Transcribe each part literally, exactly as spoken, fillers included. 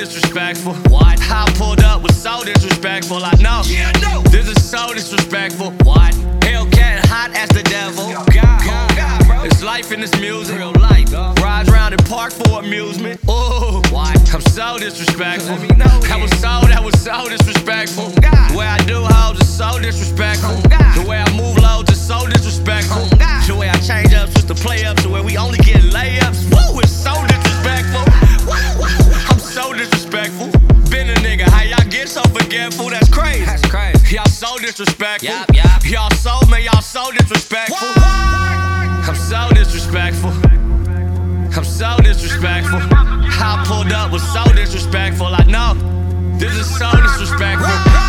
disrespectful. What? How I pulled up was so disrespectful. I know. Yeah, I know. This is so disrespectful. What? Hellcat hot as the devil. God, God, God, bro. It's life in this music. Real life. Ride around in park for amusement. Oh, what? I'm so disrespectful. That was so, that was so disrespectful. The way I do hoes is so disrespectful. The way I move loads is so disrespectful. The way I change up switch to play up to where we only get layups. Woo, it's so disrespectful. I'm so disrespectful. Been a nigga, how y'all get so forgetful? That's crazy. That's crazy. Y'all so disrespectful. Yep, yep. Y'all so, man, y'all so disrespectful. I'm so disrespectful. I'm so disrespectful. How I pulled up was so disrespectful. I know. This is so disrespectful.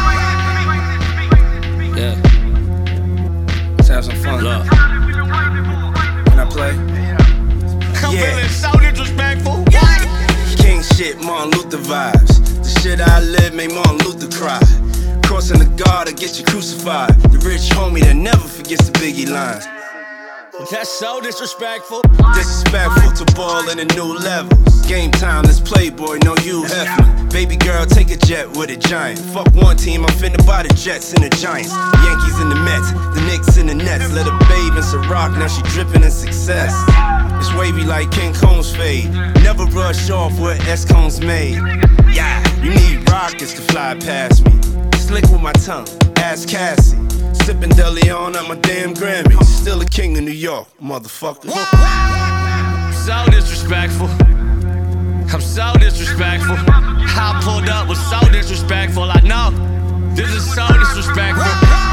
Yeah. Let's have some fun. Look. Can I play? I'm Yeah. feeling so disrespectful. King shit, Martin Luther vibes. The shit I live made Martin Luther cry. Crossing the guard to get you crucified. The rich homie that never forgets the Biggie lines. That's so disrespectful. Disrespectful to ball in the new levels. Game time, let's play, boy, no Hugh Hefner. Baby girl, take a jet with a giant. Fuck one team, I'm finna buy the Jets and the Giants. Yankees and the Mets, the Knicks and the Nets. Let her bathe in Ciroc, now she dripping in success. It's wavy like King Combs fade. Never brush off what S-Combs made. Yeah, you need rockets to fly past me. Slick with my tongue, ask Cassie. Sippin' DeLeon at my damn Grammy. Still a king of New York, motherfucker. So disrespectful. I'm so disrespectful. How I pulled up was so disrespectful. I know. This is so disrespectful.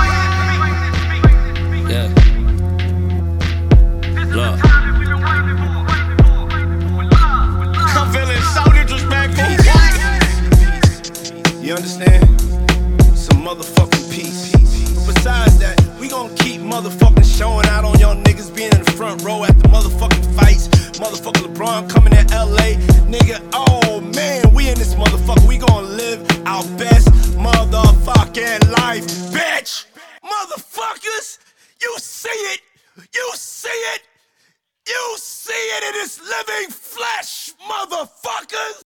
Yeah. Look. I'm feeling so disrespectful. You understand? Some motherfucking peace. But besides that, we gon' keep motherfucking showing out on y'all niggas being in the front row at the motherfucking fights. Motherfucking LeBron coming to L A. Nigga, oh man, we in this motherfucker. We gon' live our best motherfucking life, bitch! Motherfuckers, you see it! You see it! You see it in its living flesh, motherfuckers!